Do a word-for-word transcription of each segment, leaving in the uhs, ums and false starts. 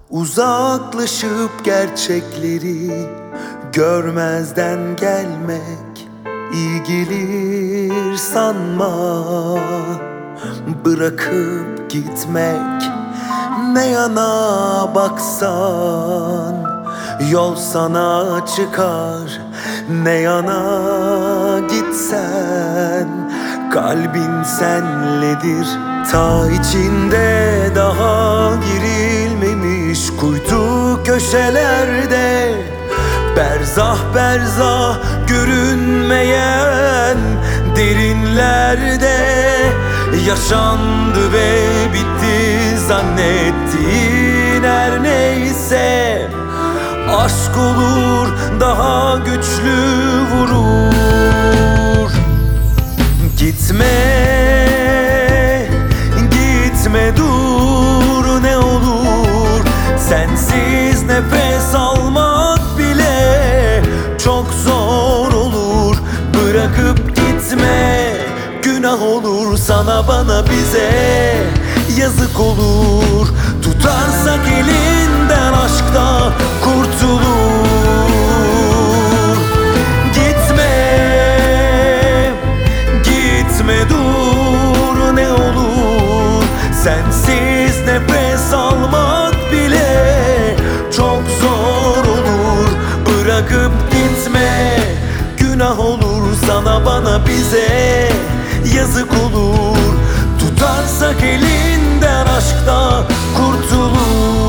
Uzaklaşıp gerçekleri görmezden gelmek iyi gelir sanma. Bırakıp gitmek ne yana baksan yol sana çıkar. Ne yana gitsen kalbin senledir. Ta içinde daha girilmemiş kuytu köşelerde, berzah berzah görünmeyen derinlerde yaşandı ve bitti zannettiğin her neyse. Aşk olur daha güçlü vurur. Gitme, gitme dur ne olur. Sensiz nefes almak bile çok zor olur. Bırakıp gitme, günah olur sana bana bize yazık olur. Tutarsak elinden aşkta kurtulur. Gitme, gitme dur ne olur. Sensiz nefes almak bile çok zor olur. Bırakıp gitme, günah olur sana bana bize yazık olur. Tutarsak elinden aşkta kurtulur.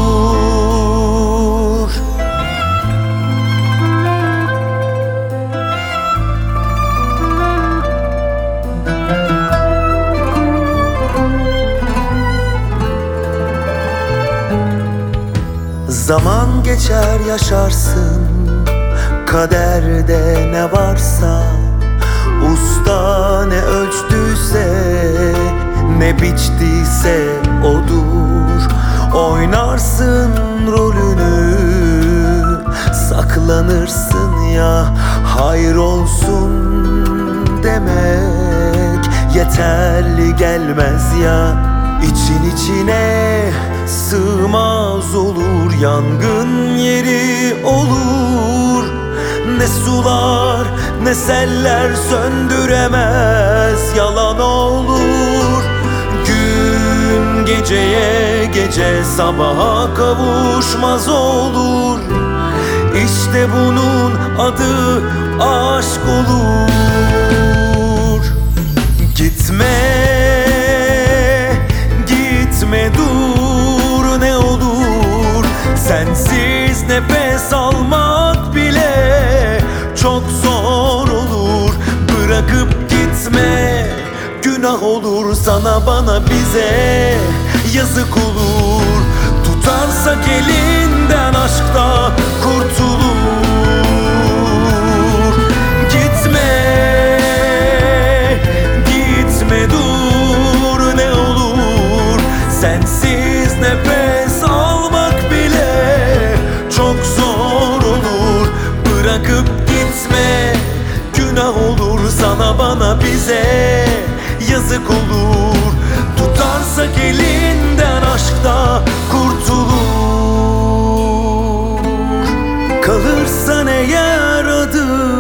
Zaman geçer yaşarsın, kaderde ne varsa. Usta ne ölçtüyse, ne biçtiyse odur. Oynarsın rolünü, saklanırsın ya. Hayır olsun demek yeterli gelmez ya. İçin içine sığmaz olur, yangın yeri olur. Ne sular ne seller söndüremez, yalan olur. Gün geceye, gece sabaha kavuşmaz olur. İşte bunun adı aşk olur. Gitme, gitme dur ne olur. Sensiz nefes almak bile çok zor olur. Bırakıp gitme, günah olur sana bana bize yazık olur. Tutarsak elinden aşkta kurtulur. Gitme, gitme dur ne olur. Sensiz nefes almak bile çok zor olur. Bırakıp gitme, günah olur sana bana bize yazık olur. Tutarsak elinden aşkta kurtulur. Kalırsan eğer adı